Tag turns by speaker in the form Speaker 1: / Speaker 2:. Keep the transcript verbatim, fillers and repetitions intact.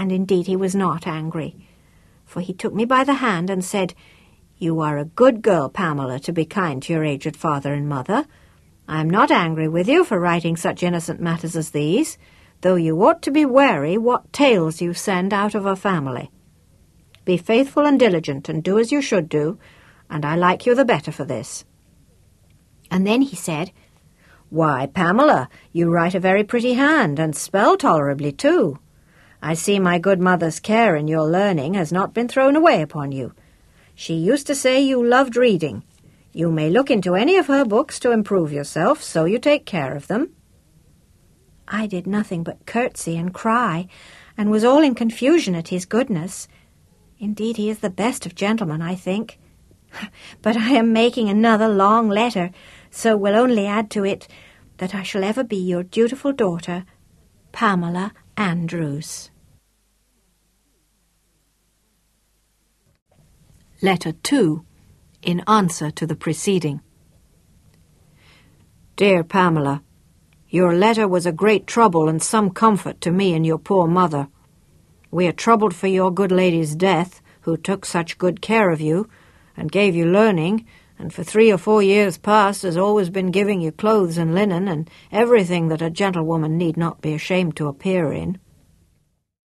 Speaker 1: And indeed he was not angry, for he took me by the hand and said, "You are a good girl, Pamela, to be kind to your aged father and mother. I am not angry with you for writing such innocent matters as these, though you ought to be wary what tales you send out of a family. Be faithful and diligent, and do as you should do, and I like you the better for this." And then he said, "Why, Pamela, you write a very pretty hand, and spell tolerably too. I see my good mother's care in your learning has not been thrown away upon you. She used to say you loved reading. You may look into any of her books to improve yourself, so you take care of them." I did nothing but curtsy and cry, and was all in confusion at his goodness. Indeed, he is the best of gentlemen, I think. But I am making another long letter, so will only add to it that I shall ever be your dutiful daughter, Pamela Andrews. Letter two, in answer to the preceding. Dear Pamela, your letter was a great trouble and some comfort to me and your poor mother. We are troubled for your good lady's death, who took such good care of you, and gave you learning, and for three or four years past has always been giving you clothes and linen, and everything that a gentlewoman need not be ashamed to appear in.